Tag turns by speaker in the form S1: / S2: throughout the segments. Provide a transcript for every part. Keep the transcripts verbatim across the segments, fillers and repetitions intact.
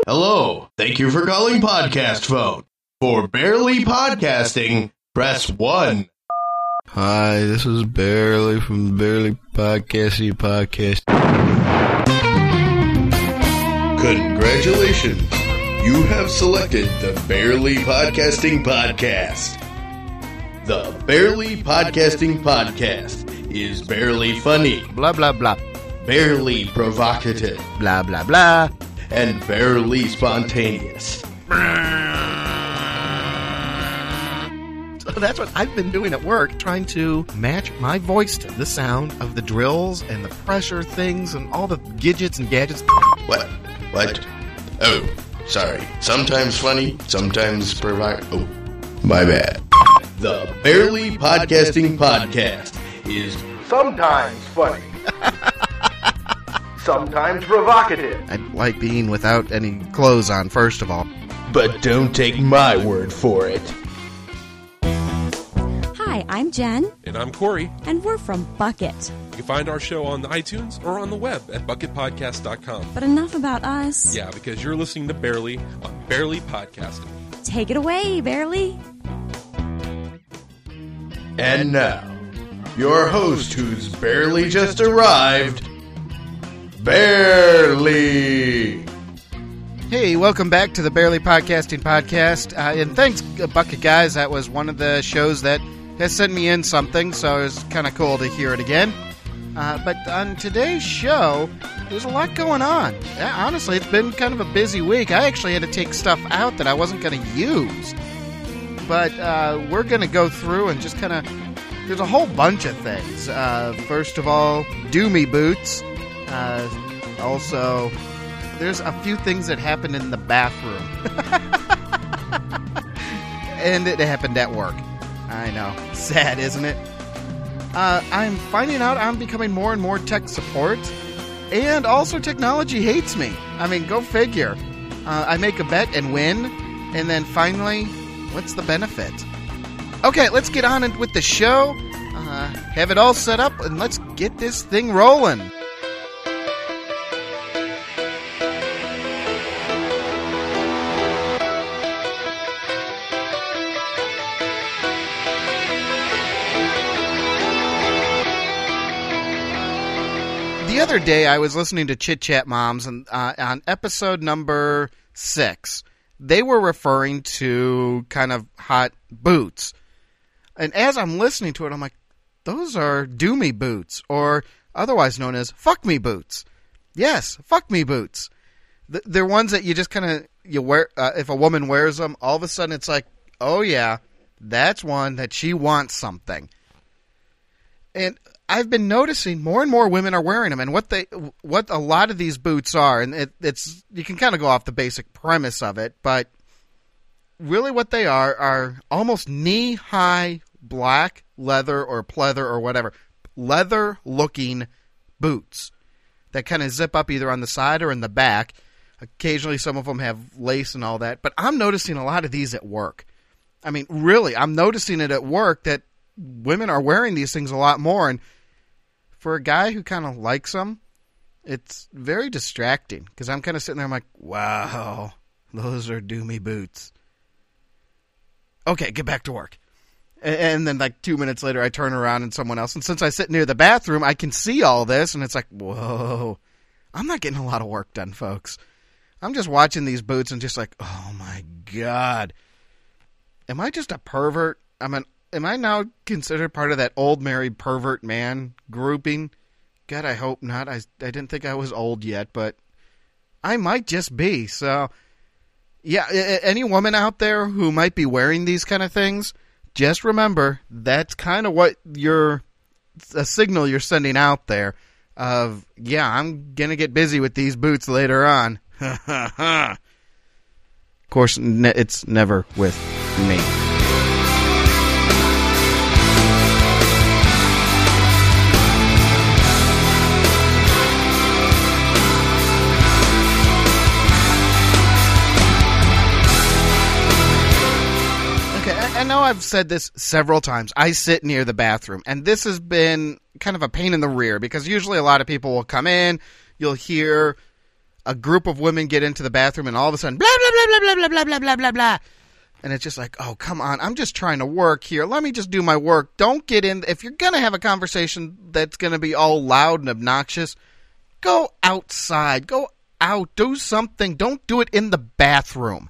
S1: Hello, thank you for calling Podcast Phone. For Barely Podcasting, press one.
S2: Hi, this is Barely from Barely Podcasting Podcast.
S1: Congratulations, you have selected the Barely Podcasting Podcast. The Barely Podcasting Podcast is barely funny,
S2: Blah, blah, blah.
S1: barely provocative,
S2: Blah, blah, blah.
S1: and barely spontaneous.
S3: So that's what I've been doing at work, trying to match my voice to the sound of the drills and the pressure things and all the gadgets and gadgets.
S1: What? What? Oh, sorry. Sometimes funny, sometimes provoc... Oh, my bad. The Barely Podcasting Podcast is sometimes funny, sometimes provocative.
S3: I like being without any clothes on, first of all.
S1: But don't take my word for it.
S4: Hi, I'm Jen,
S5: And I'm Corey.
S4: and we're from Bucket.
S5: You can find our show on iTunes or on the web at bucket podcast dot com.
S4: But enough about us.
S5: Yeah, because you're listening to Barely on Barely Podcasting.
S4: Take it away, Barely.
S1: And now, your host who's barely just arrived, Barely.
S3: Hey, welcome back to the Barely Podcasting Podcast. Uh, and thanks, uh, Bucket Guys. That was one of the shows that has sent me in something, so it was kind of cool to hear it again. Uh, but on today's show, there's a lot going on. Yeah, honestly, it's been kind of a busy week. I actually had to take stuff out that I wasn't going to use. But uh, we're going to go through and just kind of... There's a whole bunch of things. Uh, first of all, Do Me Boots. Uh, also, there's a few things that happened in the bathroom. And it happened at work. I know. Sad, isn't it? Uh, I'm finding out I'm becoming more and more tech support. And also technology hates me. I mean, go figure. Uh, I make a bet and win. And then finally, what's the benefit? Okay, let's get on with the show. Uh, have it all set up and let's get this thing rolling. The other day, I was listening to Chit Chat Moms, and uh, on episode number six, they were referring to kind of hot boots. And as I'm listening to it, I'm like, those are Do Me boots, or otherwise known as Fuck Me boots. Yes, Fuck Me boots. Th- they're ones that you just kind of you wear. Uh, if a woman wears them, all of a sudden it's like, oh yeah, that's one that she wants something. And I've been noticing more and more women are wearing them, and what they, what a lot of these boots are, and it, it's you can kind of go off the basic premise of it, but really what they are are almost knee-high black leather or pleather or whatever, leather-looking boots that kind of zip up either on the side or in the back. Occasionally some of them have lace and all that, but I'm noticing a lot of these at work. I mean, really, I'm noticing it at work that women are wearing these things a lot more, and for a guy who kind of likes them, it's very distracting, because I'm kind of sitting there, I'm like, wow, those are Do Me boots. Okay, get back to work. And then like two minutes later, I turn around and someone else, and since I sit near the bathroom, I can see all this, and it's like, whoa, I'm not getting a lot of work done, folks. I'm just watching these boots and just like, oh my God. Am I just a pervert? I mean, am I now considered part of that old married pervert man grouping? God, I hope not. I, I didn't think I was old yet, but I might just be. So, yeah, any woman out there who might be wearing these kind of things, just remember that's kind of what you're, a signal you're sending out there of, yeah, I'm going to get busy with these boots later on. Of course, ne- it's never with me. I know I've said this several times. I sit near the bathroom, and this has been kind of a pain in the rear, because usually a lot of people will come in, you'll hear a group of women get into the bathroom and all of a sudden, blah, blah, blah, blah, blah, blah, blah, blah, blah, blah. And it's just like, oh, come on. I'm just trying to work here. Let me just do my work. Don't get in. If you're going to have a conversation that's going to be all loud and obnoxious, go outside. Go out. Do something. Don't do it in the bathroom.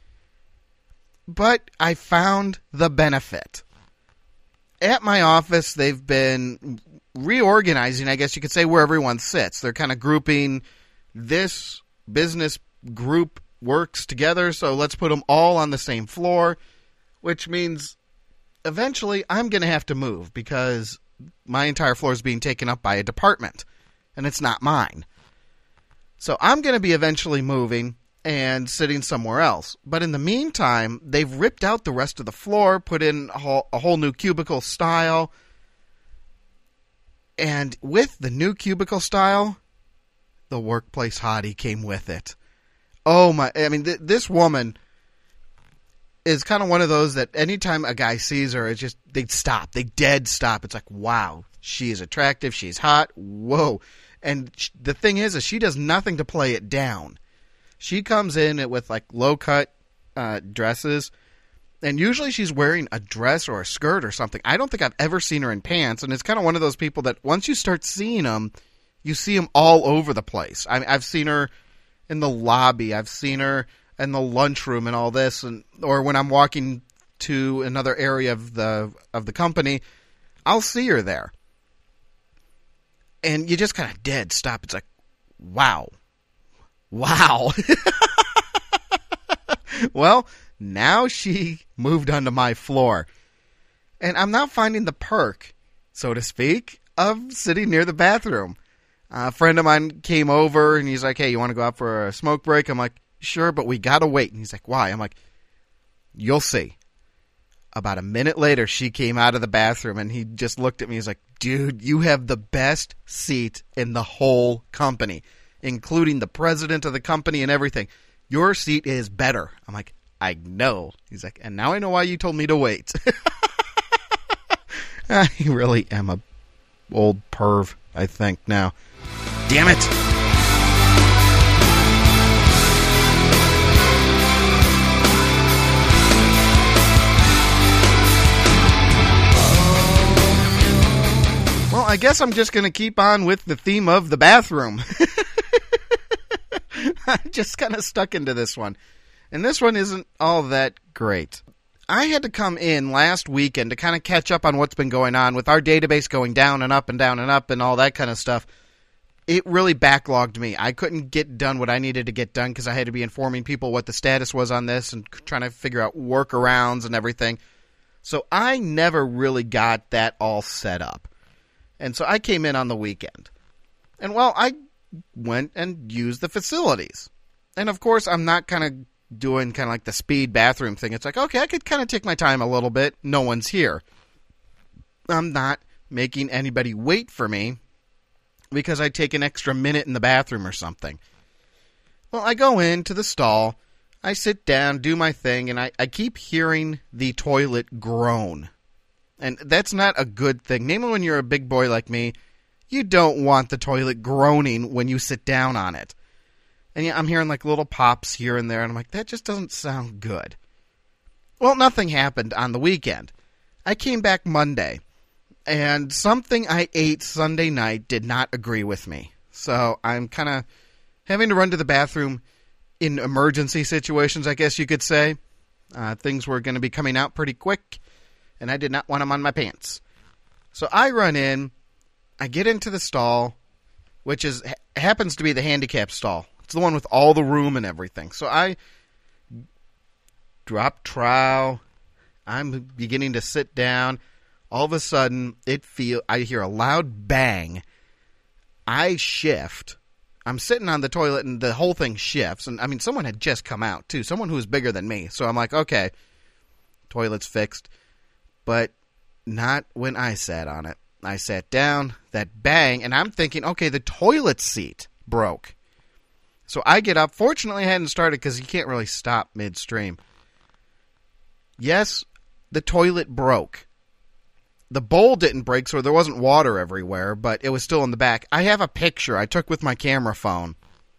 S3: But I found the benefit. At my office, they've been reorganizing, I guess you could say, where everyone sits. They're kind of grouping this business group works together, so let's put them all on the same floor, which means eventually I'm going to have to move because my entire floor is being taken up by a department, and it's not mine. So I'm going to be eventually moving and sitting somewhere else. But in the meantime, they've ripped out the rest of the floor, put in a whole, a whole new cubicle style. And with the new cubicle style, the workplace hottie came with it. Oh my, I mean, th- this woman is kind of one of those that anytime a guy sees her, it's just, they stop. They dead stop. It's like, wow, she is attractive. She's hot. Whoa. And sh- the thing is, is she does nothing to play it down. She comes in with like low-cut uh, dresses, and usually she's wearing a dress or a skirt or something. I don't think I've ever seen her in pants, and it's kind of one of those people that once you start seeing them, you see them all over the place. I, I've seen her in the lobby. I've seen her in the lunchroom and all this, and or when I'm walking to another area of the of the company, I'll see her there. And you just kind of dead stop. It's like, wow. Wow. Well, now she moved onto my floor. And I'm now finding the perk, so to speak, of sitting near the bathroom. Uh, a friend of mine came over, and he's like, hey, you want to go out for a smoke break? I'm like, sure, but we got to wait. And he's like, why? I'm like, you'll see. About a minute later, she came out of the bathroom, and he just looked at me. He's like, dude, you have the best seat in the whole company, including the president of the company and everything. Your seat is better. I'm like, I know. He's like, and now I know why you told me to wait. I really am a old perv, I think, now. Damn it. Well, I guess I'm just going to keep on with the theme of the bathroom. I'm just kind of stuck into this one. And this one isn't all that great. I had to come in last weekend to kind of catch up on what's been going on with our database going down and up and down and up and all that kind of stuff. It really backlogged me. I couldn't get done what I needed to get done because I had to be informing people what the status was on this and trying to figure out workarounds and everything. So I never really got that all set up. And so I came in on the weekend. And, well, I went and used the facilities. And, of course, I'm not kind of doing kind of like the speed bathroom thing. It's like, okay, I could kind of take my time a little bit. No one's here. I'm not making anybody wait for me because I take an extra minute in the bathroom or something. Well, I go into the stall. I sit down, do my thing, and I, I keep hearing the toilet groan. And that's not a good thing. Namely, when you're a big boy like me, you don't want the toilet groaning when you sit down on it. And yeah, I'm hearing like little pops here and there, and I'm like, that just doesn't sound good. Well, nothing happened on the weekend. I came back Monday, and something I ate Sunday night did not agree with me. So I'm kind of having to run to the bathroom in emergency situations, I guess you could say. Uh, things were going to be coming out pretty quick, and I did not want them on my pants. So I run in, I get into the stall, which is happens to be the handicap stall. It's the one with all the room and everything. So I drop trowel. I'm beginning to sit down. All of a sudden, it feel I hear a loud bang. I shift. I'm sitting on the toilet, and the whole thing shifts. And I mean, someone had just come out too. Someone who was bigger than me. So I'm like, okay, toilet's fixed. But not when I sat on it. I sat down, that bang, and I'm thinking, okay, the toilet seat broke. So I get up. Fortunately, I hadn't started because you can't really stop midstream. Yes, the toilet broke. The bowl didn't break, so there wasn't water everywhere, but it was still in the back. I have a picture I took with my camera phone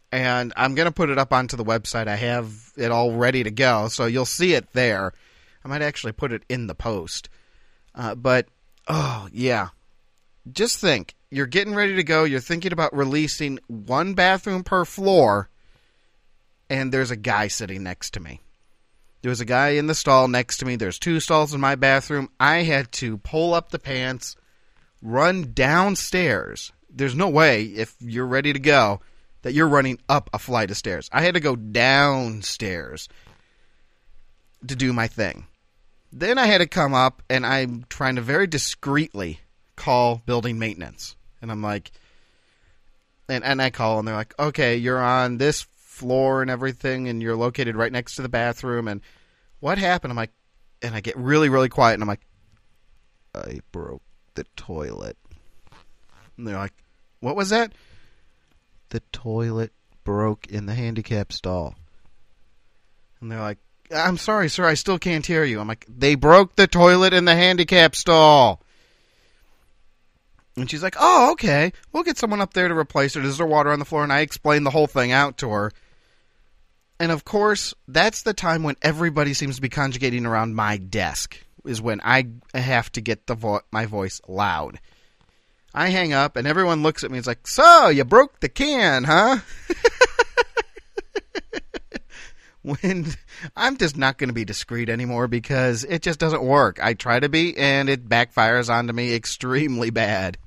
S3: And I'm going to put it up onto the website. I have it all ready to go, so you'll see it there. I might actually put it in the post. Uh, but, oh, yeah. Just think. You're getting ready to go. You're thinking about releasing one bathroom per floor, and there's a guy sitting next to me. There was a guy in the stall next to me. There's two stalls in my bathroom. I had to pull up the pants, run downstairs. There's no way, if you're ready to go, that you're running up a flight of stairs. I had to go downstairs to do my thing. Then I had to come up, and I'm trying to very discreetly call building maintenance. And I'm like, and, and I call, and they're like, okay, you're on this floor and everything, and you're located right next to the bathroom, and what happened? I'm like, and I get really, really quiet, and I'm like, I broke the toilet. And they're like, what was that? The toilet broke in the handicap stall. And they're like, I'm sorry, sir, I still can't hear you. I'm like, they broke the toilet in the handicap stall. And she's like, oh, okay. We'll get someone up there to replace it. Is there water on the floor? And I explained the whole thing out to her. And, of course, that's the time when everybody seems to be conjugating around my desk, is when I have to get the vo- my voice loud. I hang up, and everyone looks at me and is like, so, you broke the can, huh? When I'm just not going to be discreet anymore because it just doesn't work. I try to be, and it backfires onto me extremely bad.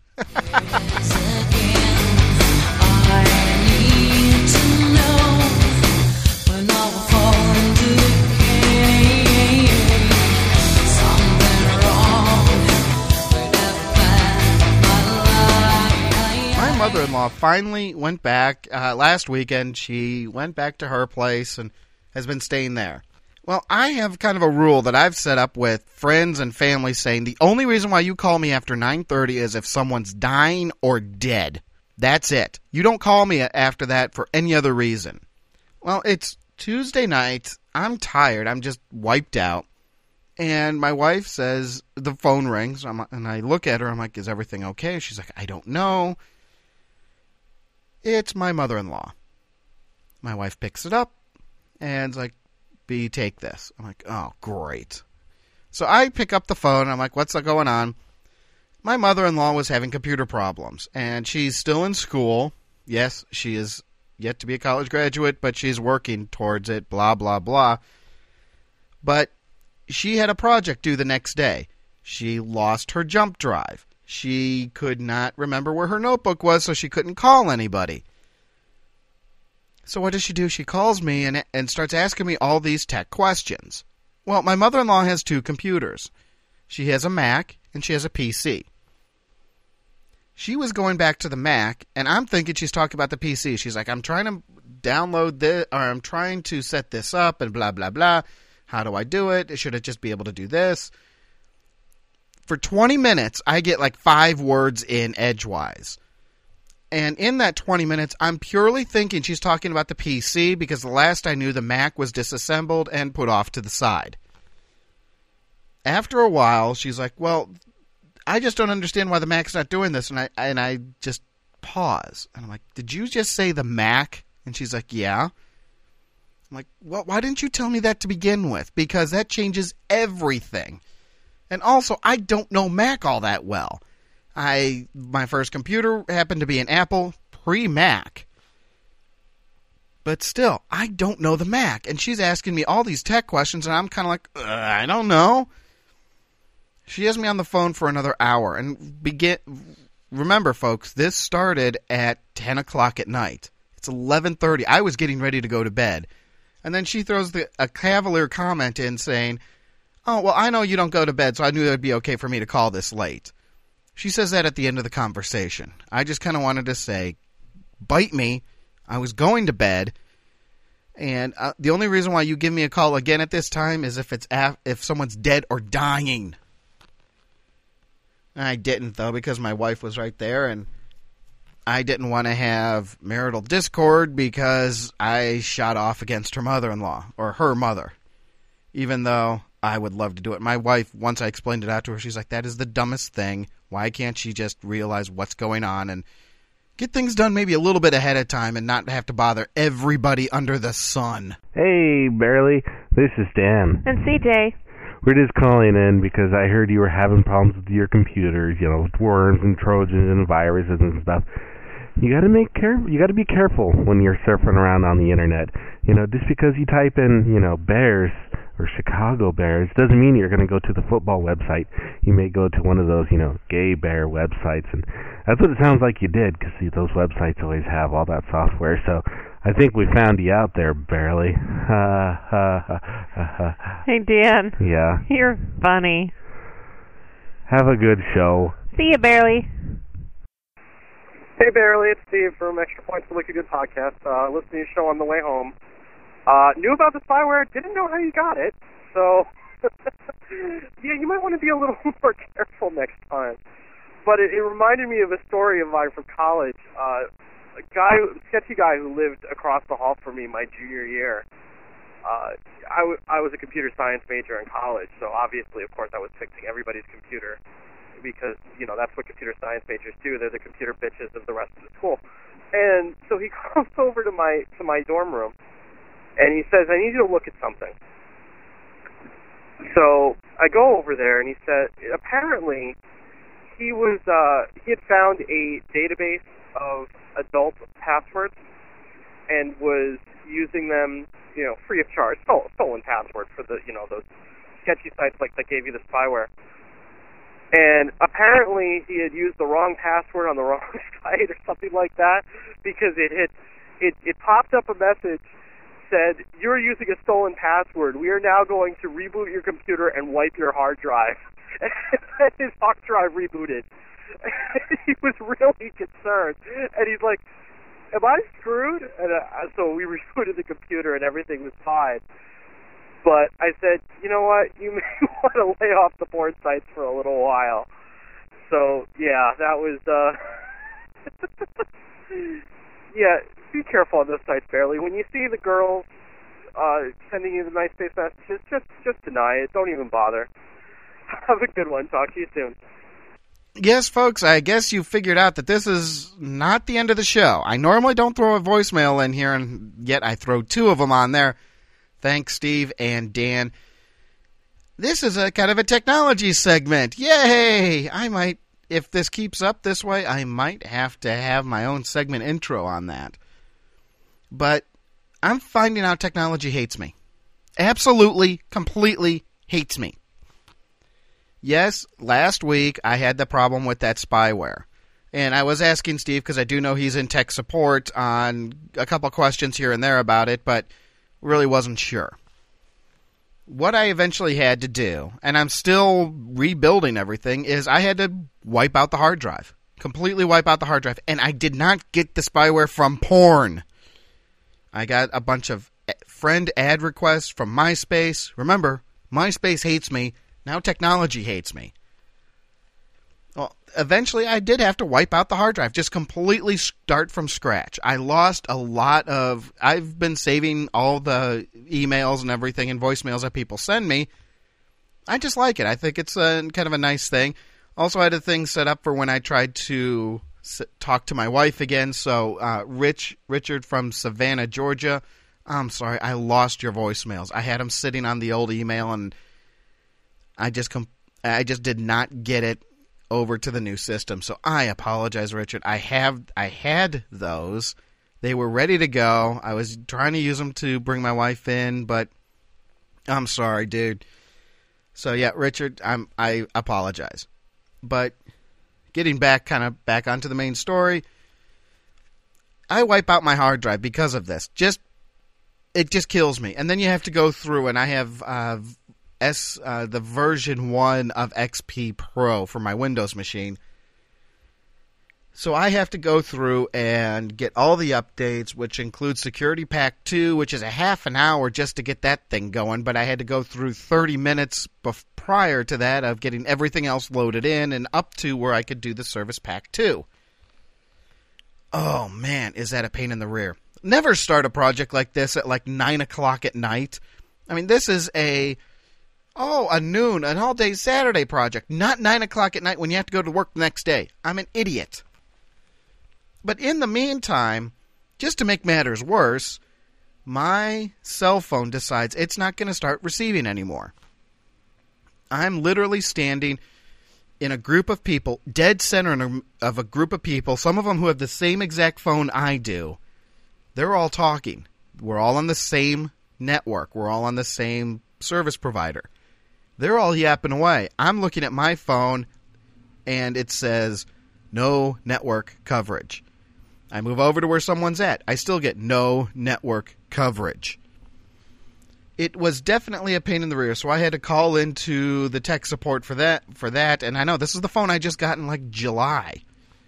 S3: My mother-in-law finally went back uh, last weekend. She went back to her place and has been staying there. Well, I have kind of a rule that I've set up with friends and family saying the only reason why you call me after nine thirty is if someone's dying or dead. That's it. You don't call me after that for any other reason. Well, it's Tuesday night. I'm tired. I'm just wiped out. And my wife says, the phone rings, and I look at her. I'm like, is everything okay? She's like, I don't know. It's my mother-in-law. My wife picks it up and is like, B, take this. I'm like, oh, great. So I pick up the phone. I'm like, what's going on? My mother-in-law was having computer problems, and she's still in school. Yes, she is yet to be a college graduate, but she's working towards it, blah, blah, blah. But she had a project due the next day. She lost her jump drive. She could not remember where her notebook was, so she couldn't call anybody. So what does she do? She calls me and and starts asking me all these tech questions. Well, my mother-in-law has two computers. She has a Mac, and she has a P C. She was going back to the Mac, and I'm thinking she's talking about the P C. She's like, I'm trying to download this, or I'm trying to set this up, and blah, blah, blah. How do I do it? Should it just be able to do this? For twenty minutes, I get like five words in edgewise. And in that twenty minutes, I'm purely thinking she's talking about the P C because the last I knew, the Mac was disassembled and put off to the side. After a while, she's like, well, I just don't understand why the Mac's not doing this. And I and I just pause. And I'm like, did you just say the Mac? And she's like, yeah. I'm like, well, why didn't you tell me that to begin with? Because that changes everything. And also, I don't know Mac all that well. I my first computer happened to be an Apple pre-Mac. But still, I don't know the Mac. And she's asking me all these tech questions, and I'm kind of like, uh, I don't know. She has me on the phone for another hour. And begin. Remember, folks, this started at ten o'clock at night. It's eleven thirty. I was getting ready to go to bed. And then she throws the, a cavalier comment in saying, oh, well, I know you don't go to bed, so I knew it would be okay for me to call this late. She says that at the end of the conversation. I just kind of wanted to say, bite me. I was going to bed. And uh, the only reason why you give me a call again at this time is if it's af- if someone's dead or dying. I didn't, though, because my wife was right there, and I didn't want to have marital discord because I shot off against her mother-in-law, or her mother, even though I would love to do it. My wife, once I explained it out to her, she's like, that is the dumbest thing. Why can't she just realize what's going on and Get things done maybe a little bit ahead of time and not have to bother everybody under the sun.
S6: Hey, Barely. This is Dan.
S7: And C J.
S6: We're just calling in because I heard you were having problems with your computers, you know, with worms and trojans and viruses and stuff. You gotta make care. You gotta be careful when you're surfing around on the internet. You know, just because you type in, you know, Bears or Chicago Bears doesn't mean you're gonna go to the football website. You may go to one of those, you know, gay bear websites, and that's what it sounds like you did. Because see, those websites always have all that software. So I think we found you out there, Barely. Ha ha ha ha.
S7: Hey, Dan.
S6: Yeah.
S7: You're funny.
S6: Have a good show.
S7: See you, Barely.
S8: Hey, Barely, it's Steve from Extra Points to Look a Good Podcast. Uh, listening to your show on the way home. Uh, knew about the spyware, didn't know how you got it, so yeah, you might want to be a little more careful next time. But it, it reminded me of a story of mine from college. Uh, a guy, a sketchy guy who lived across the hall from me my junior year. Uh, I, w- I was a computer science major in college, so obviously, of course, I was fixing everybody's computer. Because, you know, that's what computer science majors do. They're the computer bitches of the rest of the school. And so he comes over to my to my dorm room, and he says, I need you to look at something. So I go over there, and he said, apparently, he was uh, he had found a database of adult passwords and was using them, you know, free of charge, stolen, stolen password for the, you know, those sketchy sites like that gave you the spyware. And apparently he had used the wrong password on the wrong site or something like that, because it had, it, it popped up a message said, you're using a stolen password. We are now going to reboot your computer and wipe your hard drive. And his hard drive rebooted. He was really concerned. And he's like, am I screwed? And uh, so we rebooted the computer and everything was fine. But I said, you know what, you may want to lay off the porn sites for a little while. So, yeah, that was, uh... yeah, be careful on those sites, Barely. When you see the girls uh, sending you the nice face messages, just, just deny it. Don't even bother. Have a good one. Talk to you soon.
S3: Yes, folks, I guess you figured out that this is not the end of the show. I normally don't throw a voicemail in here, and yet I throw two of them on there. Thanks, Steve and Dan. This is a kind of a technology segment. Yay! I might, if this keeps up this way, I might have to have my own segment intro on that. But I'm finding out technology hates me. Absolutely, completely hates me. Yes, last week I had the problem with that spyware. And I was asking Steve, because I do know he's in tech support, on a couple questions here and there about it, but really wasn't sure. What I eventually had to do, and I'm still rebuilding everything, is I had to wipe out the hard drive. Completely wipe out the hard drive. And I did not get the spyware from porn. I got a bunch of friend ad requests from MySpace. Remember, MySpace hates me. Now technology hates me. Well, eventually I did have to wipe out the hard drive, just completely start from scratch. I lost a lot of, I've been saving all the emails and everything and voicemails that people send me. I just like it. I think it's a, kind of a nice thing. Also, I had a thing set up for when I tried to s- talk to my wife again. So, uh, Rich, Richard from Savannah, Georgia, I'm sorry, I lost your voicemails. I had them sitting on the old email, and I just com- I just did not get it over to the new system. So I apologize, Richard. I have I had those. They were ready to go. I was trying to use them to bring my wife in, but I'm sorry, dude. So yeah, Richard, I'm I apologize. But getting back kind of back onto the main story, I wipe out my hard drive because of this. Just it just kills me. And then you have to go through, and I have uh S uh, the version one of X P Pro for my Windows machine. So I have to go through and get all the updates, which includes Security Pack two, which is a half an hour just to get that thing going, but I had to go through thirty minutes bef- prior to that of getting everything else loaded in and up to where I could do the Service Pack two. Oh man, is that a pain in the rear. Never start a project like this at like nine o'clock at night. I mean, this is a Oh, a noon, an all-day Saturday project, not nine o'clock at night when you have to go to work the next day. I'm an idiot. But in the meantime, just to make matters worse, my cell phone decides it's not going to start receiving anymore. I'm literally standing in a group of people, dead center of a group of people, some of them who have the same exact phone I do. They're all talking. We're all on the same network. We're all on the same service provider. They're all yapping away. I'm looking at my phone, and it says, no network coverage. I move over to where someone's at. I still get no network coverage. It was definitely a pain in the rear, so I had to call into the tech support for that. For that, and I know this is the phone I just got in like July.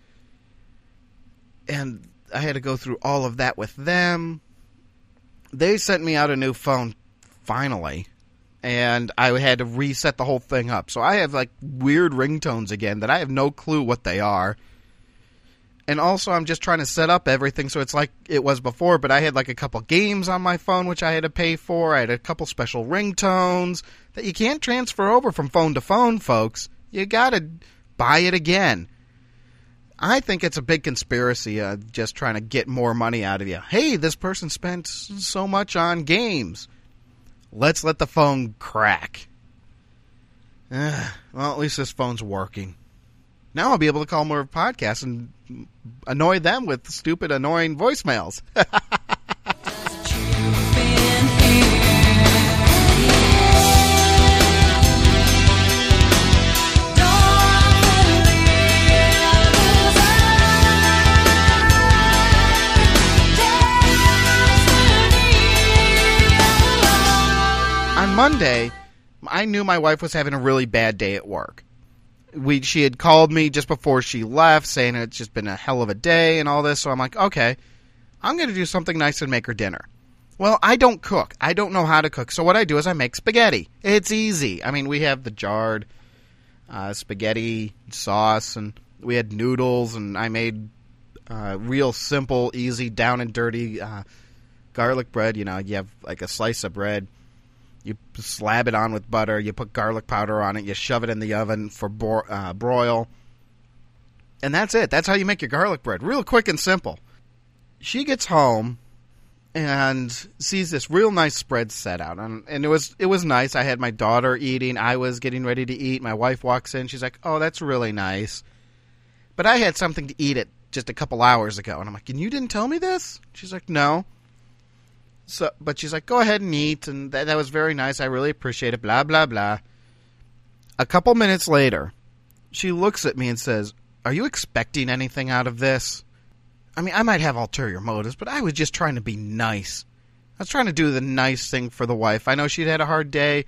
S3: And I had to go through all of that with them. They sent me out a new phone, finally. And I had to reset the whole thing up. So I have like weird ringtones again that I have no clue what they are. And also I'm just trying to set up everything so it's like it was before. But I had like a couple games on my phone which I had to pay for. I had a couple special ringtones that you can't transfer over from phone to phone, folks. You gotta buy it again. I think it's a big conspiracy, uh, just trying to get more money out of you. Hey, this person spent so much on games. Let's let the phone crack. Uh, well, at least this phone's working. Now I'll be able to call more podcasts and annoy them with stupid, annoying voicemails. On Monday, I knew my wife was having a really bad day at work. We she had called me just before she left saying it's just been a hell of a day and all this, so I'm like, okay, I'm going to do something nice and make her dinner. Well, I don't cook. I don't know how to cook, so what I do is I make spaghetti. It's easy. I mean, we have the jarred uh, spaghetti sauce, and we had noodles, and I made uh, real simple, easy, down and dirty uh, garlic bread. You know, you have like a slice of bread. You slab it on with butter. You put garlic powder on it. You shove it in the oven for bro- uh, broil. And that's it. That's how you make your garlic bread. Real quick and simple. She gets home and sees this real nice spread set out. And, and it was it was nice. I had my daughter eating. I was getting ready to eat. My wife walks in. She's like, oh, that's really nice. But I had something to eat it just a couple hours ago. And I'm like, and you didn't tell me this? She's like, no. So, but she's like, go ahead and eat, and that, that was very nice. I really appreciate it, blah, blah, blah. A couple minutes later, she looks at me and says, are you expecting anything out of this? I mean, I might have ulterior motives, but I was just trying to be nice. I was trying to do the nice thing for the wife. I know she'd had a hard day.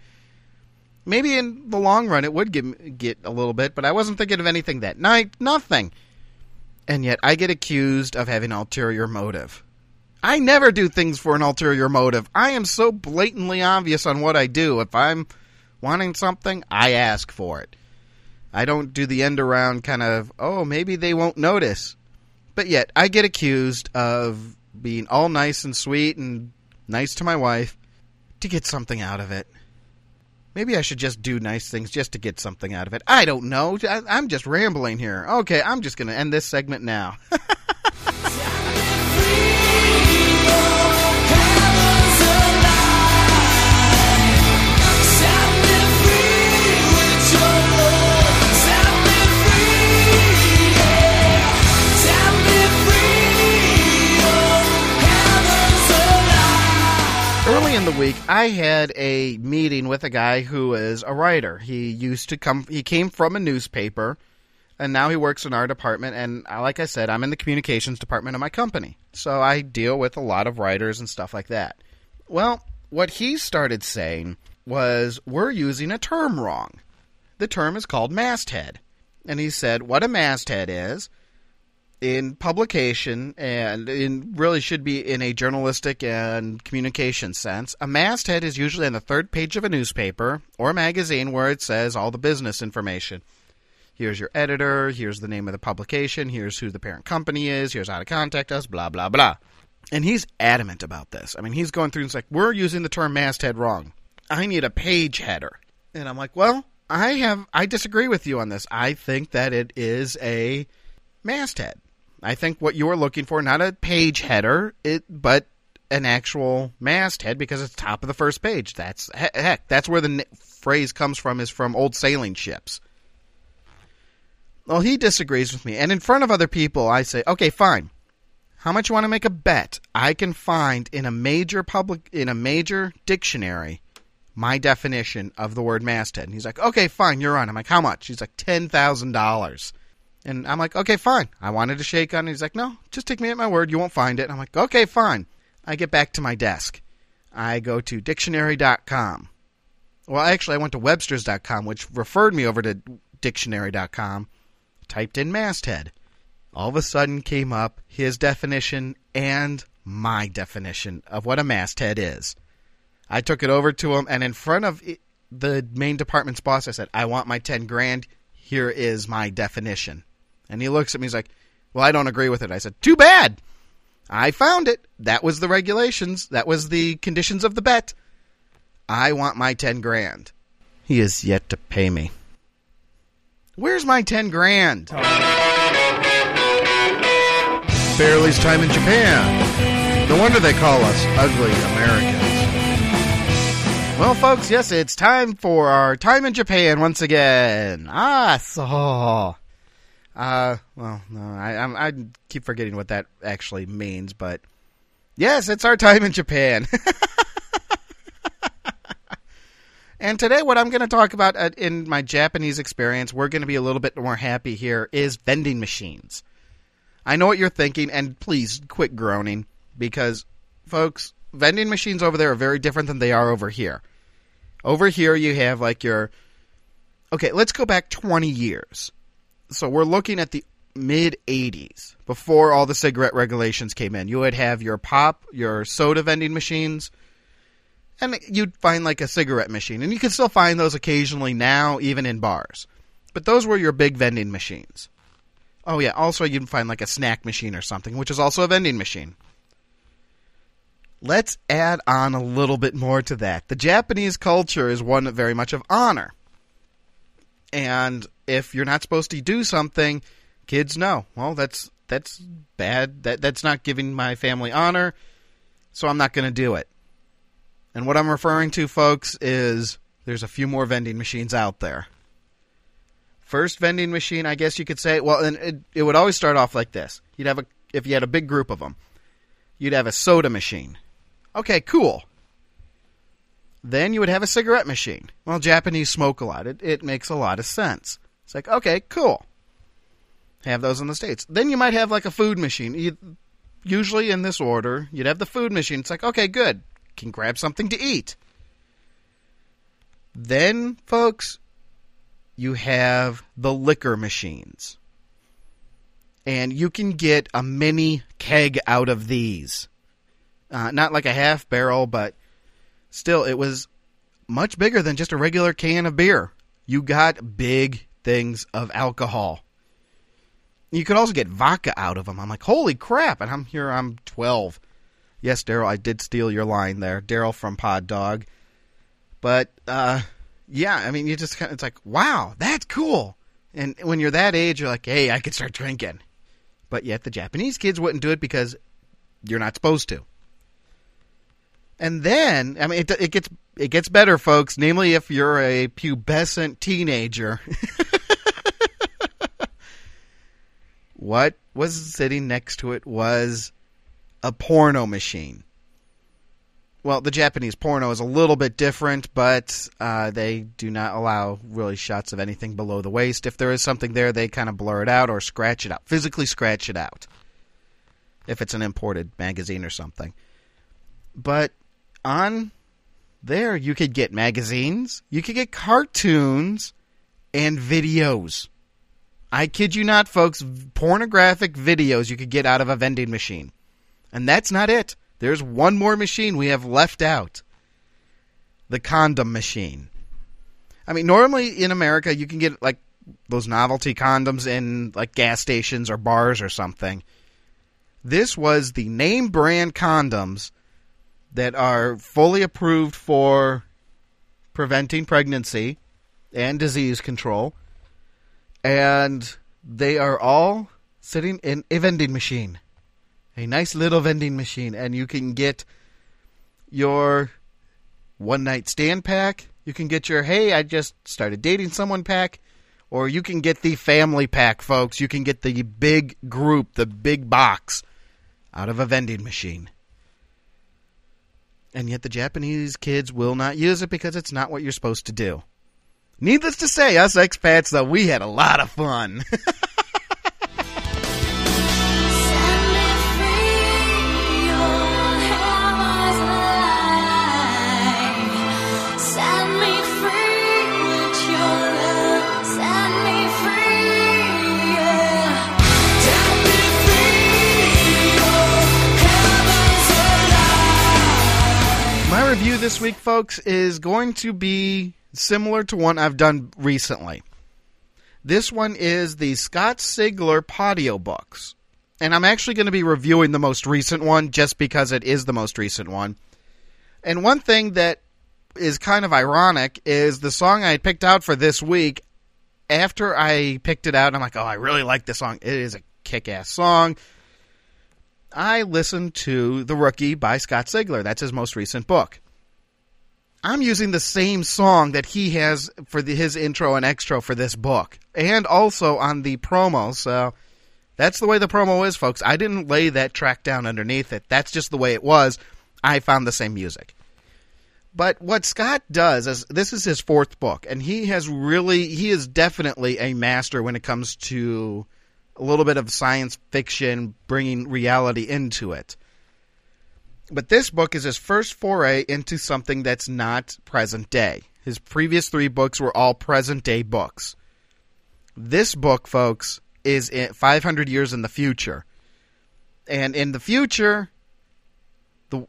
S3: Maybe in the long run it would get, get a little bit, but I wasn't thinking of anything that night. Nothing. And yet I get accused of having ulterior motive. I never do things for an ulterior motive. I am so blatantly obvious on what I do. If I'm wanting something, I ask for it. I don't do the end around kind of, oh, maybe they won't notice. But yet, I get accused of being all nice and sweet and nice to my wife to get something out of it. Maybe I should just do nice things just to get something out of it. I don't know. I, I'm just rambling here. Okay, I'm just going to end this segment now. Early in the week, I had a meeting with a guy who is a writer. He used to come, he came from a newspaper, and now he works in our department. And like I said, I'm in the communications department of my company. So I deal with a lot of writers and stuff like that. Well, what he started saying was, we're using a term wrong. The term is called masthead. And he said what a masthead is, in publication, and in really should be in a journalistic and communication sense, a masthead is usually on the third page of a newspaper or a magazine where it says all the business information. Here's your editor, here's the name of the publication, here's who the parent company is, here's how to contact us, blah, blah, blah. And he's adamant about this. I mean, he's going through and it's like, we're using the term masthead wrong. I need a page header. And I'm like, well, I have, I disagree with you on this. I think that it is a masthead. I think what you were looking for, not a page header, it, but an actual masthead, because it's top of the first page. That's heck, that's where the n- phrase comes from, is from old sailing ships. Well, he disagrees with me, and in front of other people, I say, okay, fine. How much you want to make a bet? I can find in a major public, in a major dictionary, my definition of the word masthead. And he's like, okay, fine, you're on. I'm like, how much? He's like, ten thousand dollars. And I'm like, okay, fine. I wanted to shake on it. He's like, no, just take me at my word. You won't find it. And I'm like, okay, fine. I get back to my desk. I go to dictionary dot com. Well, actually, I went to websters dot com, which referred me over to dictionary dot com. Typed in masthead. All of a sudden came up his definition and my definition of what a masthead is. I took it over to him, and in front of the main department's boss, I said, I want my ten grand. Here is my definition. And he looks at me, he's like, well, I don't agree with it. I said, too bad. I found it. That was the regulations. That was the conditions of the bet. I want my ten grand. He is yet to pay me. Where's my ten grand? Barely's time in Japan. No wonder they call us ugly Americans. Well, folks, yes, it's time for our time in Japan once again. Ah, so. Uh, well, no, I, I, I keep forgetting what that actually means, but yes, it's our time in Japan. And today, what I'm going to talk about in my Japanese experience, we're going to be a little bit more happy here, is vending machines. I know what you're thinking, and please quit groaning, because, folks, vending machines over there are very different than they are over here. Over here, you have like your... Okay, let's go back twenty years. So we're looking at the mid eighties, before all the cigarette regulations came in. You would have your pop, your soda vending machines, and you'd find like a cigarette machine. And you can still find those occasionally now, even in bars. But those were your big vending machines. Oh yeah, also you'd find like a snack machine or something, which is also a vending machine. Let's add on a little bit more to that. The Japanese culture is one very much of honor. And if you're not supposed to do something, kids know, well, that's that's bad. That that's not giving my family honor, so I'm not going to do it. And what I'm referring to, folks, is there's a few more vending machines out there. First vending machine, I guess you could say, well, and it, it would always start off like this. You'd have a, if you had a big group of them, you'd have a soda machine. Okay, cool. Then you would have a cigarette machine. Well, Japanese smoke a lot. It, it makes a lot of sense. It's like, okay, cool. Have those in the States. Then you might have like a food machine. You, usually in this order, you'd have the food machine. It's like, okay, good. Can grab something to eat. Then, folks, you have the liquor machines. And you can get a mini keg out of these. Uh, not like a half barrel, but still, it was much bigger than just a regular can of beer. You got big things of alcohol. You could also get vodka out of them. I'm like, holy crap. And I'm here, I'm twelve. Yes, Daryl, I did steal your line there. Daryl from Pod Dog. But, uh, yeah, I mean, you just kind of, it's like, wow, that's cool. And when you're that age, you're like, hey, I could start drinking. But yet the Japanese kids wouldn't do it because you're not supposed to. And then, I mean, it, it gets it gets better, folks. Namely, if you're a pubescent teenager. What was sitting next to it was a porno machine. Well, the Japanese porno is a little bit different, but uh, they do not allow really shots of anything below the waist. If there is something there, they kind of blur it out or scratch it out. Physically scratch it out. If it's an imported magazine or something. But on there, you could get magazines, you could get cartoons, and videos. I kid you not, folks, pornographic videos you could get out of a vending machine. And that's not it. There's one more machine we have left out. The condom machine. I mean, normally in America, you can get like those novelty condoms in like gas stations or bars or something. This was the name brand condoms that are fully approved for preventing pregnancy and disease control. And they are all sitting in a vending machine. A nice little vending machine. And you can get your one-night stand pack. You can get your, hey, I just started dating someone pack. Or you can get the family pack, folks. You can get the big group, the big box, out of a vending machine. And yet the Japanese kids will not use it because it's not what you're supposed to do. Needless to say, us expats, though, we had a lot of fun. My review this week, folks, is going to be similar to one I've done recently. This one is the Scott Sigler Patio books. And I'm actually going to be reviewing the most recent one just because it is the most recent one. And one thing that is kind of ironic is the song I picked out for this week. After I picked it out, I'm like, oh, I really like this song. It is a kick-ass song. I listened to The Rookie by Scott Sigler. That's his most recent book. I'm using the same song that he has for the, his intro and extra for this book. And also on the promo. So that's the way the promo is, folks. I didn't lay that track down underneath it. That's just the way it was. I found the same music. But what Scott does is, this is his fourth book. And he has really, he is definitely a master when it comes to a little bit of science fiction, bringing reality into it. But this book is his first foray into something that's not present day. His previous three books were all present day books. This book, folks, is in five hundred years in the future. And in the future, the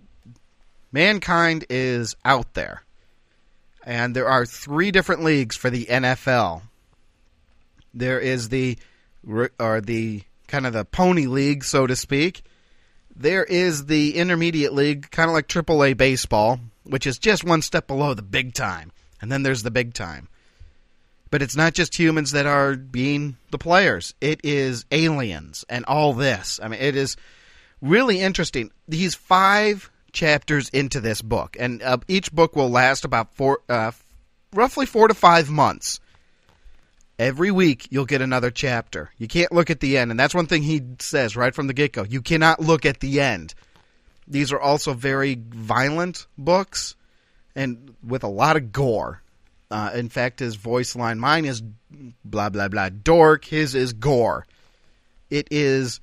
S3: mankind is out there. And there are three different leagues for the N F L. There is the or the kind of the pony league, so to speak. There is the intermediate league, kind of like triple A baseball, which is just one step below the big time. And then there's the big time. But it's not just humans that are being the players. It is aliens and all this. I mean, it is really interesting. He's five chapters into this book, and uh, each book will last about four, uh, roughly four to five months. Every week, you'll get another chapter. You can't look at the end, and that's one thing he says right from the get-go. You cannot look at the end. These are also very violent books, and with a lot of gore. Uh, in fact, his voice line, mine is blah, blah, blah, dork. His is gore. It is...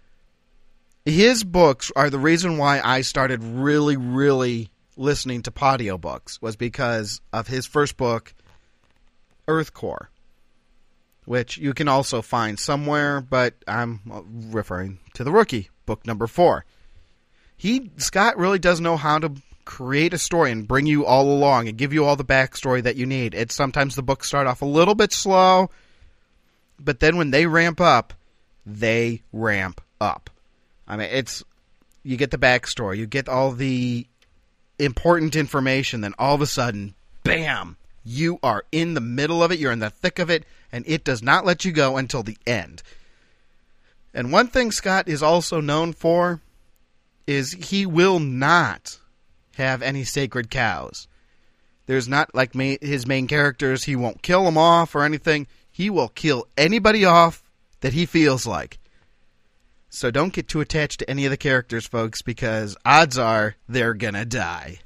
S3: His books are the reason why I started really, really listening to Patio books, was because of his first book, Earth Core, which you can also find somewhere, but I'm referring to The Rookie, book number four. He, Scott really does know how to create a story and bring you all along and give you all the backstory that you need. It's sometimes the books start off a little bit slow, but then when they ramp up, they ramp up. I mean, it's, you get the backstory, you get all the important information, then all of a sudden, bam, you are in the middle of it, you're in the thick of it, and it does not let you go until the end. And one thing Scott is also known for is he will not have any sacred cows. There's not, like ma- his main characters, he won't kill them off or anything. He will kill anybody off that he feels like. So don't get too attached to any of the characters, folks, because odds are they're gonna die.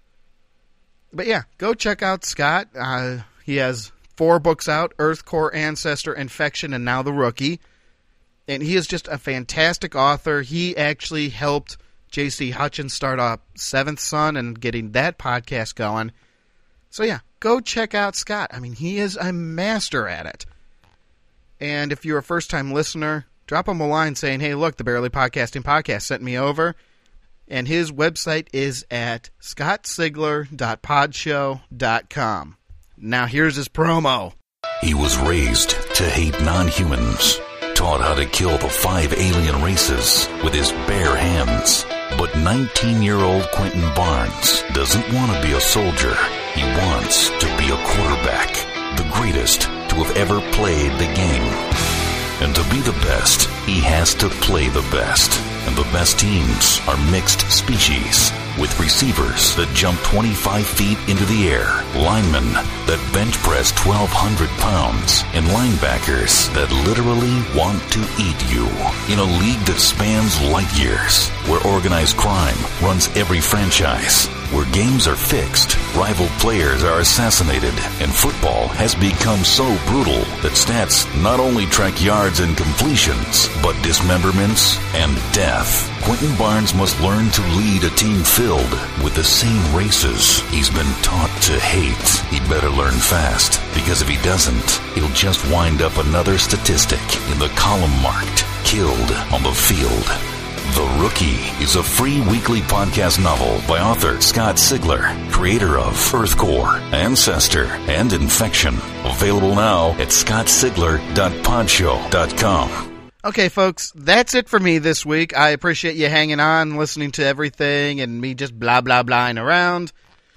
S3: But yeah, go check out Scott. Uh, he has four books out, Earth Core, Ancestor, Infection, and now The Rookie. And he is just a fantastic author. He actually helped J C Hutchins start up Seventh Son and getting that podcast going. So yeah, go check out Scott. I mean, he is a master at it. And if you're a first-time listener, drop him a line saying, hey, look, the Barely Podcasting Podcast sent me over. And his website is at scott sigler dot podshow dot com. Now here's his promo.
S9: He was raised to hate non-humans, taught how to kill the five alien races with his bare hands. But nineteen-year-old Quentin Barnes doesn't want to be a soldier. He wants to be a quarterback, the greatest to have ever played the game. And to be the best, he has to play the best. And the best teams are mixed species, with receivers that jump twenty-five feet into the air, linemen that bench press twelve hundred pounds, and linebackers that literally want to eat you. In a league that spans light years, where organized crime runs every franchise, where games are fixed, rival players are assassinated, and football has become so brutal that stats not only track yards and completions, but dismemberments and death. Quentin Barnes must learn to lead a team filled with the same races he's been taught to hate. He'd better learn fast, because if he doesn't, he'll just wind up another statistic in the column marked killed on the field. The Rookie is a free weekly podcast novel by author Scott Sigler, creator of Earthcore, Ancestor, and Infection. Available now at scott sigler dot podshow dot com.
S3: Okay, folks, that's it for me this week. I appreciate you hanging on, listening to everything, and me just blah, blah, blahing around.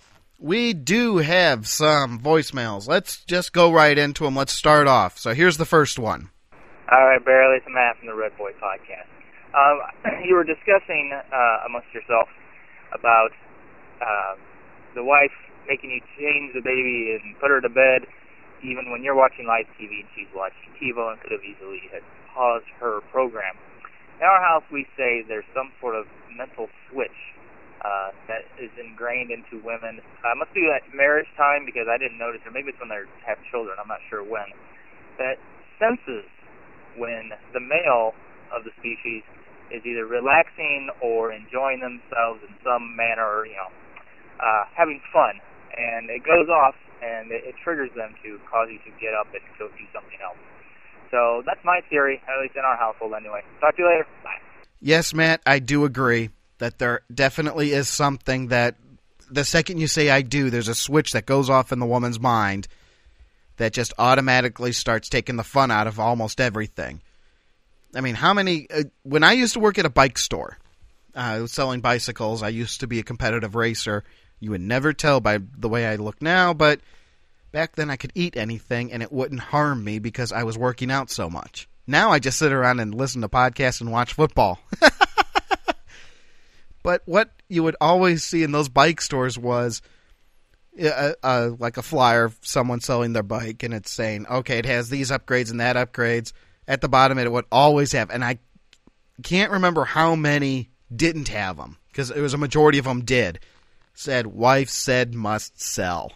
S3: We do have some voicemails. Let's just go right into them. Let's start off. So here's the first one.
S10: All right, Barely, it's Matt from the Red Boy Podcast. Um, you were discussing uh, amongst yourself about uh, the wife making you change the baby and put her to bed even when you're watching live T V and she's watching TiVo and could have easily had paused her program. In our house, we say there's some sort of mental switch uh, that is ingrained into women. Uh, it must be at marriage time, because I didn't notice it. Maybe it's when they have children. I'm not sure when. That senses when the male of the species is either relaxing or enjoying themselves in some manner, or, you know, uh, having fun. And it goes off, and it, it triggers them to cause you to get up and go do something else. So that's my theory, at least in our household anyway. Talk to you later. Bye.
S3: Yes, Matt, I do agree that there definitely is something that the second you say I do, there's a switch that goes off in the woman's mind that just automatically starts taking the fun out of almost everything. I mean, how many... Uh, when I used to work at a bike store, uh, I was selling bicycles. I used to be a competitive racer. You would never tell by the way I look now, but back then I could eat anything and it wouldn't harm me because I was working out so much. Now I just sit around and listen to podcasts and watch football. But what you would always see in those bike stores was uh, uh, like a flyer of someone selling their bike, and it's saying, okay, it has these upgrades and that upgrades. At the bottom, it would always have, and I can't remember how many didn't have them, because it was a majority of them did. Said, wife said must sell.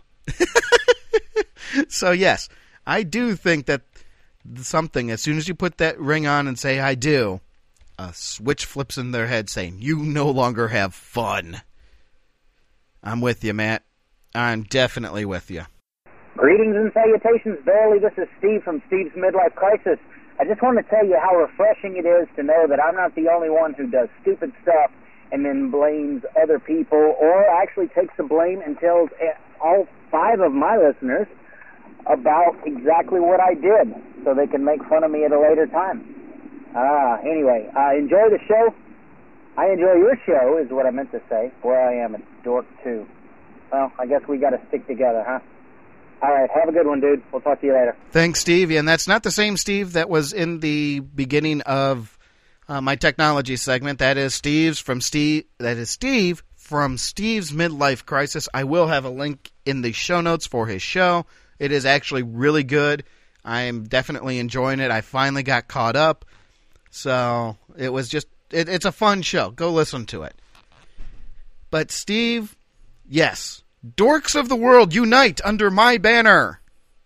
S3: So, yes, I do think that something, as soon as you put that ring on and say, I do, a switch flips in their head saying, you no longer have fun. I'm with you, Matt. I'm definitely with you.
S11: Greetings and salutations, Barely. This is Steve from Steve's Midlife Crisis. I just want to tell you how refreshing it is to know that I'm not the only one who does stupid stuff and then blames other people, or actually takes the blame and tells all five of my listeners about exactly what I did, so they can make fun of me at a later time. Ah, anyway, uh, enjoy the show. I enjoy your show, is what I meant to say. Boy, I am a dork, too. Well, I guess we got to stick together, huh? All right, have a good one, dude. We'll talk to you later.
S3: Thanks, Steve. And that's not the same Steve that was in the beginning of uh, my technology segment. That is Steve's from Steve. That is Steve from Steve's Midlife Crisis. I will have a link in the show notes for his show. It is actually really good. I am definitely enjoying it. I finally got caught up, so it was just it, it's a fun show. Go listen to it. But Steve, yes. Dorks of the world, unite under my banner.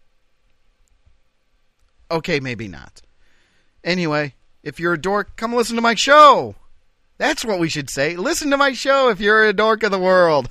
S3: Okay, maybe not. Anyway, if you're a dork, come listen to my show. That's what we should say. Listen to my show if you're a dork of the world.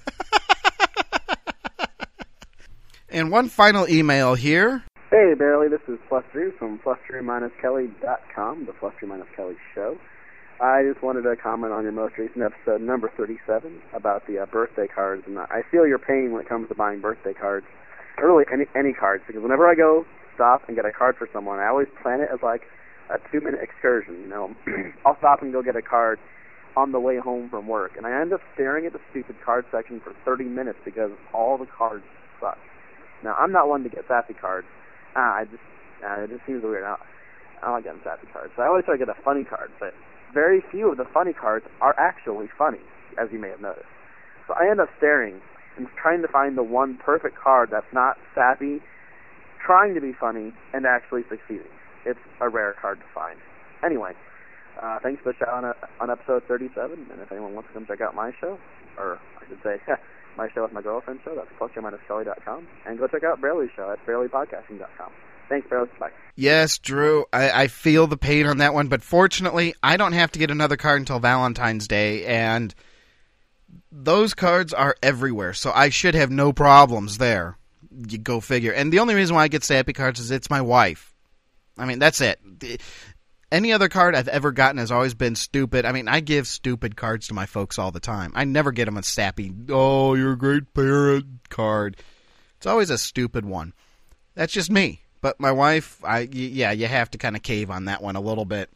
S3: And one final email here.
S12: Hey, Barely, this is Flustery from flustery dash kelly dot com, the Flustery dash Kelly Show. I just wanted to comment on your most recent episode, number thirty-seven, about the uh, birthday cards. And I feel your pain when it comes to buying birthday cards, or really any, any cards, because whenever I go stop and get a card for someone, I always plan it as like a two-minute excursion. You know, I'll stop and go get a card on the way home from work, and I end up staring at the stupid card section for thirty minutes because all the cards suck. Now, I'm not one to get sassy cards. Uh, I just, uh, it just seems weird. Now, I like getting sassy cards. So I always try to get a funny card, but very few of the funny cards are actually funny, as you may have noticed. So I end up staring and trying to find the one perfect card that's not sappy, trying to be funny, and actually succeeding. It's a rare card to find. Anyway, uh, thanks for the shout on, on episode thirty-seven, and if anyone wants to come check out my show, or I should say, my show with my girlfriend show, that's plus or minus kelly dot com, and go check out Barely's show at barely podcasting dot com. Thanks, Barely. Bye.
S3: Yes, Drew, I, I feel the pain on that one, but fortunately, I don't have to get another card until Valentine's Day, and those cards are everywhere, so I should have no problems there. You go figure. And the only reason why I get sappy cards is it's my wife. I mean, that's it. Any other card I've ever gotten has always been stupid. I mean, I give stupid cards to my folks all the time. I never get them a sappy, oh, you're a great parent card. It's always a stupid one. That's just me. But my wife, I yeah, you have to kind of cave on that one a little bit.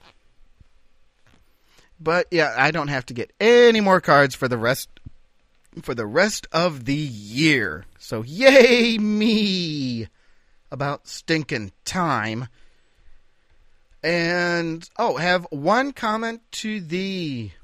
S3: But yeah, I don't have to get any more cards for the rest for the rest of the year. So yay me! About stinking time. And oh, have one comment to the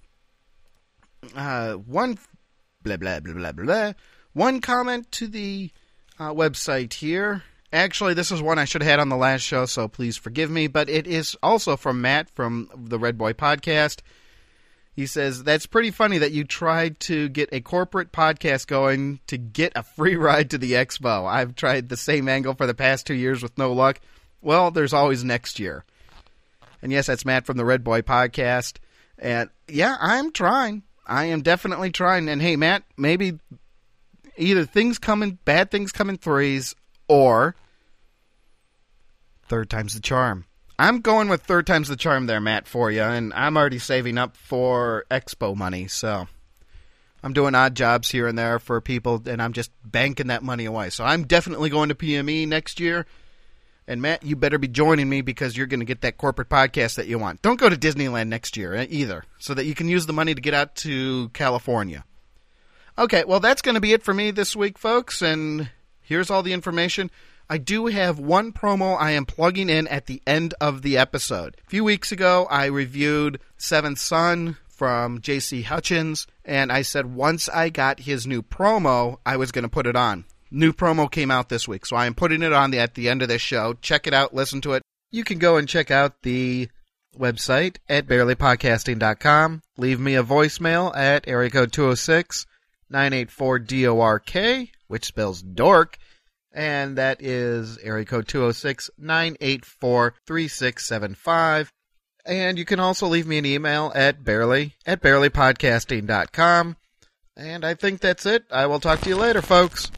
S3: uh one blah blah blah blah blah. One comment to the uh, website here. Actually, this is one I should have had on the last show, so please forgive me. But it is also from Matt from the Red Boy Podcast. He says, that's pretty funny that you tried to get a corporate podcast going to get a free ride to the expo. I've tried the same angle for the past two years with no luck. Well, there's always next year. And yes, that's Matt from the Red Boy Podcast. And yeah, I'm trying. I am definitely trying. And hey, Matt, maybe either things come in, bad things come in threes, or third time's the charm. I'm going with third time's the charm there, Matt, for you, and I'm already saving up for expo money, so I'm doing odd jobs here and there for people, and I'm just banking that money away. So I'm definitely going to P M E next year, and Matt, you better be joining me because you're going to get that corporate podcast that you want. Don't go to Disneyland next year either, so that you can use the money to get out to California. Okay, well, that's going to be it for me this week, folks, and here's all the information. I do have one promo I am plugging in at the end of the episode. A few weeks ago, I reviewed Seventh Son from J C Hutchins, and I said once I got his new promo, I was going to put it on. New promo came out this week, so I am putting it on the, at the end of this show. Check it out, listen to it. You can go and check out the website at barely podcasting dot com. Leave me a voicemail at area code two oh six, nine eight four, D O R K, which spells dork. And that is area code two oh six, nine eight four, three six seven five. And you can also leave me an email at barely at barely podcasting dot com. And I think that's it. I will talk to you later, folks.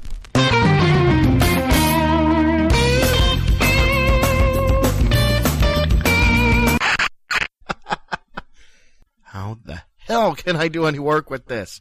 S3: How the hell can I do any work with this?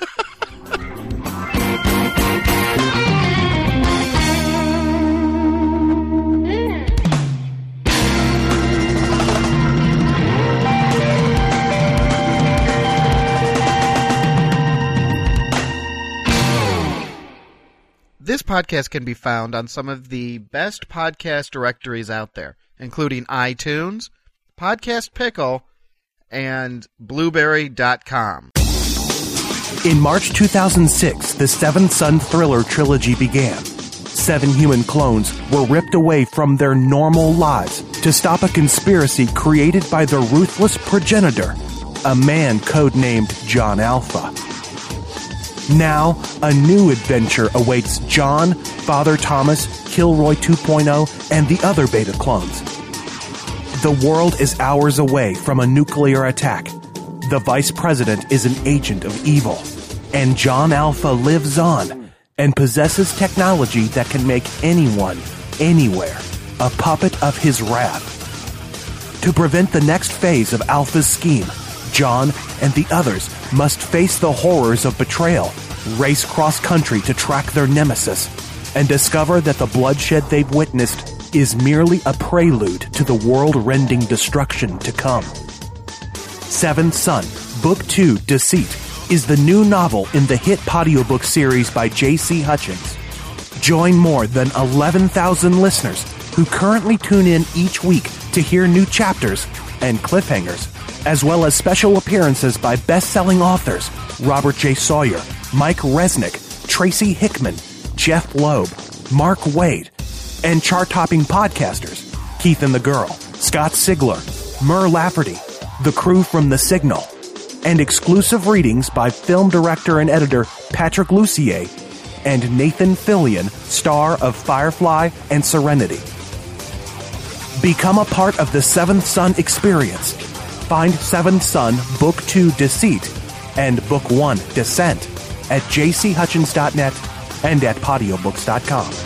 S3: This podcast can be found on some of the best podcast directories out there, including iTunes, Podcast Pickle, and Blueberry dot com.
S13: In March two thousand six, the Seventh Son thriller trilogy began. Seven human clones were ripped away from their normal lives to stop a conspiracy created by the ruthless progenitor, a man codenamed John Alpha. Now, a new adventure awaits John, Father Thomas, Kilroy two point oh, and the other beta clones. The world is hours away from a nuclear attack. The Vice President is an agent of evil. And John Alpha lives on and possesses technology that can make anyone, anywhere, a puppet of his wrath. To prevent the next phase of Alpha's scheme, John and the others must face the horrors of betrayal, race cross-country to track their nemesis, and discover that the bloodshed they've witnessed is merely a prelude to the world-rending destruction to come. Seventh Son, Book two, Deceit, is the new novel in the hit audiobook series by J C Hutchins. Join more than eleven thousand listeners who currently tune in each week to hear new chapters and cliffhangers, as well as special appearances by best-selling authors Robert J. Sawyer, Mike Resnick, Tracy Hickman, Jeff Loeb, Mark Wade, and chart-topping podcasters Keith and the Girl, Scott Sigler, Mur Lafferty, the crew from The Signal, and exclusive readings by film director and editor Patrick Lussier and Nathan Fillion, star of Firefly and Serenity. Become a part of the Seventh Son experience. Find Seventh Son Book two Deceit and Book one Descent at j c hutchins dot net and at podiobooks dot com.